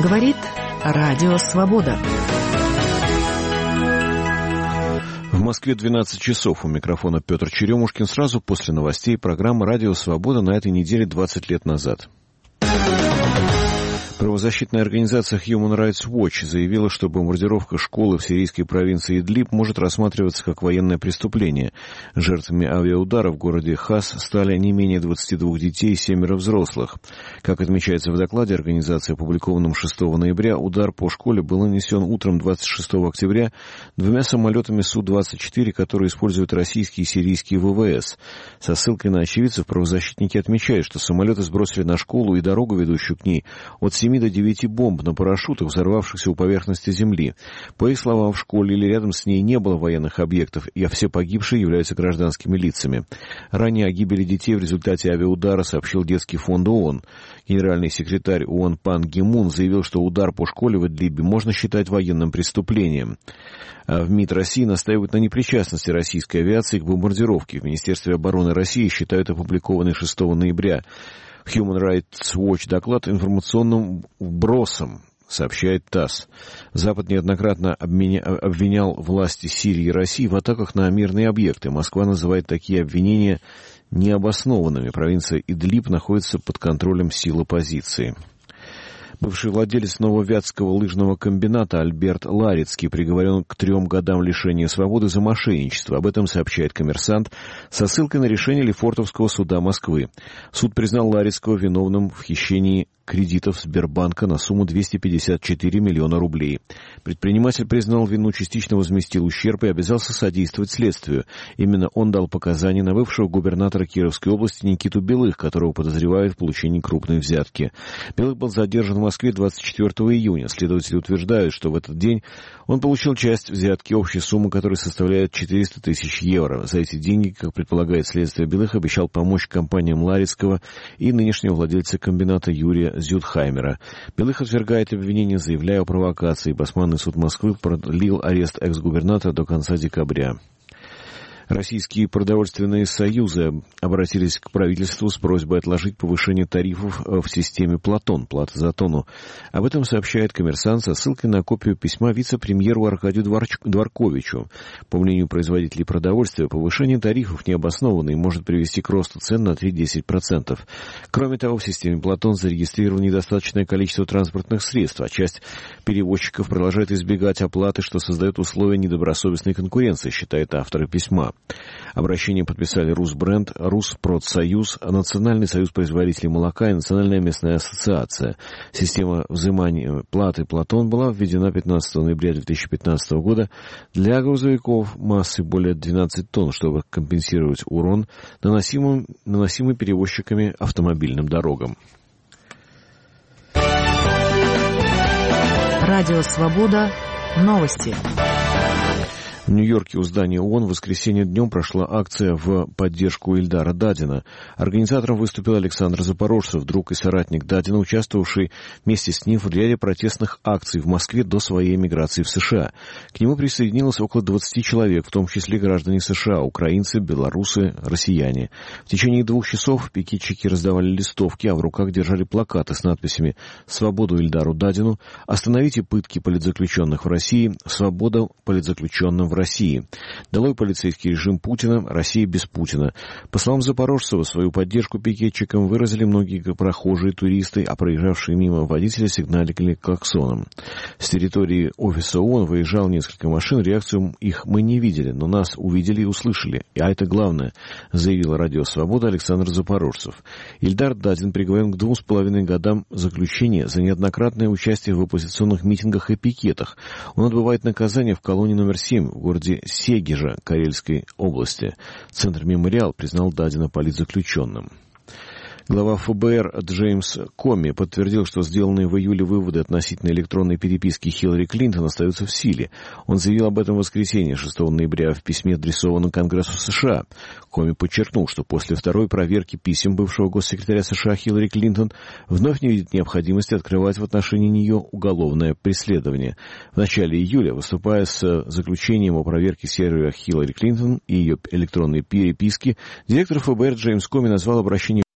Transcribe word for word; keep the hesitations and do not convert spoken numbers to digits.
Говорит Радио Свобода. В Москве двенадцать часов. У микрофона Петр Черемушкин. Сразу после новостей программа «Радио Свобода» на этой неделе двадцать лет назад. Правозащитная организация Human Rights Watch заявила, что бомбардировка школы в сирийской провинции Идлиб может рассматриваться как военное преступление. Жертвами авиаудара в городе Хас стали не менее двадцати двух детей и семеро взрослых. Как отмечается в докладе организации, опубликованном шестого ноября, удар по школе был нанесен утром двадцать шестого октября двумя самолетами Су двадцать четыре, которые используют российские и сирийские ВВС. Со ссылкой на очевидцев правозащитники отмечают, что самолеты сбросили на школу и дорогу, ведущую к ней, от семи до девяти бомб на парашютах, взорвавшихся у поверхности земли. По их словам, в школе или рядом с ней не было военных объектов, и все погибшие являются гражданскими лицами. Ранее о гибели детей в результате авиаудара сообщил Детский фонд ООН. Генеральный секретарь ООН Пан Ги Мун заявил, что удар по школе в Идлибе можно считать военным преступлением. В МИД России настаивают на непричастности российской авиации к бомбардировке. В Министерстве обороны России считают опубликованный шестого ноября Human Rights Watch доклад информационным вбросом, сообщает ТАСС. Запад неоднократно обменя... обвинял власти Сирии и России в атаках на мирные объекты. Москва называет такие обвинения необоснованными. Провинция Идлиб находится под контролем сил оппозиции. Бывший владелец Нововятского лыжного комбината Альберт Ларицкий приговорен к трем годам лишения свободы за мошенничество. Об этом сообщает «Коммерсант» со ссылкой на решение Лефортовского суда Москвы. Суд признал Ларицкого виновным в хищении кредитов Сбербанка на сумму двести пятьдесят четыре миллиона рублей. Предприниматель признал вину, частично возместил ущерб и обязался содействовать следствию. Именно он дал показания на бывшего губернатора Кировской области Никиту Белых, которого подозревают в получении крупной взятки. Белых был задержан в Москве двадцать четвёртого июня. Следователи утверждают, что в этот день он получил часть взятки, общей суммы которой составляет четыреста тысяч евро. За эти деньги, как предполагает следствие, Белых обещал помочь компаниям Ларицкого и нынешнего владельца комбината Юрия Зюдхаймера. Белых отвергает обвинения, заявляя о провокации. Басманный суд Москвы продлил арест экс-губернатора до конца декабря. Российские продовольственные союзы обратились к правительству с просьбой отложить повышение тарифов в системе «Платон», плата за тонну. Об этом сообщает «Коммерсант» со ссылкой на копию письма вице-премьеру Аркадию Дворч... Дворковичу. По мнению производителей продовольствия, повышение тарифов необоснованно и может привести к росту цен на три-десять процентов. Кроме того, в системе «Платон» зарегистрировано недостаточное количество транспортных средств, а часть перевозчиков продолжает избегать оплаты, что создает условия недобросовестной конкуренции, считает автор письма. Обращение подписали Русбренд, Руспродсоюз, Национальный союз производителей молока и Национальная местная ассоциация. Система взимания платы «Платон» была введена пятнадцатого ноября две тысячи пятнадцатого года для грузовиков массой более двенадцати тонн, чтобы компенсировать урон, наносимый, наносимый перевозчиками автомобильным дорогам. Радио Свобода. Новости. В Нью-Йорке у здания ООН в воскресенье днем прошла акция в поддержку Ильдара Дадина. Организатором выступил Александр Запорожцев, друг и соратник Дадина, участвовавший вместе с ним в ряде протестных акций в Москве до своей эмиграции в США. К нему присоединилось около двадцати человек, в том числе граждане США, украинцы, белорусы, россияне. В течение двух часов пикетчики раздавали листовки, а в руках держали плакаты с надписями «Свободу Ильдару Дадину», «Остановите пытки политзаключенных в России», «Свобода политзаключенным в России», «Долой полицейский режим Путина», «Россия без Путина». По словам Запорожцева, свою поддержку пикетчикам выразили многие прохожие, туристы, а проезжавшие мимо водители сигналили клаксоном. С территории офиса ООН выезжало несколько машин, реакцию их мы не видели, но нас увидели и услышали. А это главное, заявил Радио Свобода Александр Запорожцев. Ильдар Дадин приговорен к двум с половиной годам заключения за неоднократное участие в оппозиционных митингах и пикетах. Он отбывает наказание в колонии номер семь в городе Сегежа Карельской области. Центр «Мемориал» признал Дадина политзаключенным. Глава ФБР Джеймс Коми подтвердил, что сделанные в июле выводы относительно электронной переписки Хиллари Клинтон остаются в силе. Он заявил об этом в воскресенье, шестого ноября, в письме, адресованном Конгрессу США. Коми подчеркнул, что после второй проверки писем бывшего госсекретаря США Хиллари Клинтон вновь не видит необходимости открывать в отношении нее уголовное преследование. В начале июля, выступая с заключением о проверке сервера Хиллари Клинтон и ее электронной переписки, директор ФБР Джеймс Коми назвал обращение